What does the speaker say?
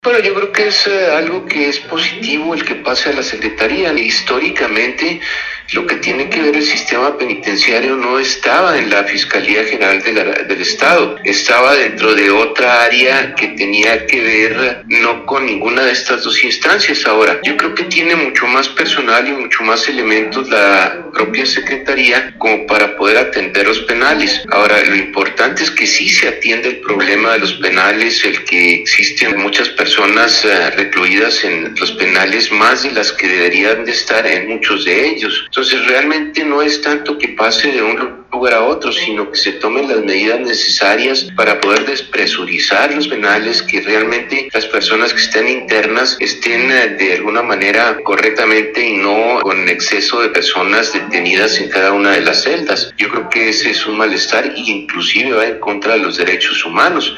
Bueno, yo creo que es algo que es positivo el que pase a la Secretaría. Históricamente, lo que tiene que ver el sistema penitenciario no estaba en la Fiscalía General del Estado, estaba dentro de otra área que tenía que ver no con ninguna de estas dos instancias. Ahora, yo creo que tiene mucho más personal y mucho más elementos la propia Secretaría como para poder atender los penales. Ahora, lo importante es que sí se atiende el problema de los penales, el que existen muchas personas recluidas en los penales, más de las que deberían de estar en muchos de ellos. Entonces, realmente no es tanto que pase de un lugar a otro, sino que se tomen las medidas necesarias para poder despresurizar los penales, que realmente las personas que estén internas estén de alguna manera correctamente y no con exceso de personas detenidas en cada una de las celdas. Yo creo que ese es un malestar y inclusive va en contra de los derechos humanos.